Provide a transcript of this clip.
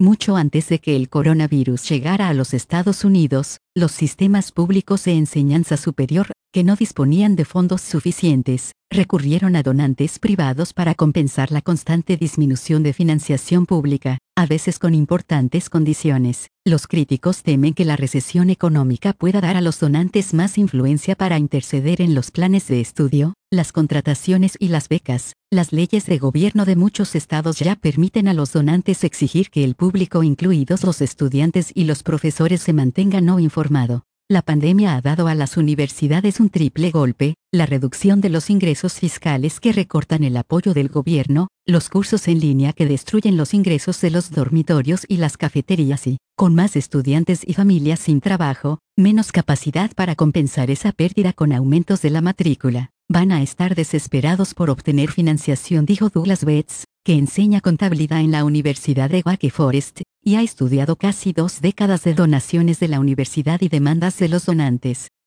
Mucho antes de que el coronavirus llegara a los Estados Unidos, los sistemas públicos de enseñanza superior, que no disponían de fondos suficientes, recurrieron a donantes privados para compensar la constante disminución de financiación pública, a veces con importantes condiciones. Los críticos temen que la recesión económica pueda dar a los donantes más influencia para interceder en los planes de estudio, las contrataciones y las becas. Las leyes de gobierno de muchos estados ya permiten a los donantes exigir que el público, incluidos los estudiantes y los profesores, se mantenga no informado. La pandemia ha dado a las universidades un triple golpe: la reducción de los ingresos fiscales que recortan el apoyo del gobierno, los cursos en línea que destruyen los ingresos de los dormitorios y las cafeterías y, con más estudiantes y familias sin trabajo, menos capacidad para compensar esa pérdida con aumentos de la matrícula. Van a estar desesperados por obtener financiación, dijo Douglas Betts, que enseña contabilidad en la Universidad de Wake Forest, y ha estudiado casi 2 décadas de donaciones de la universidad y demandas de los donantes.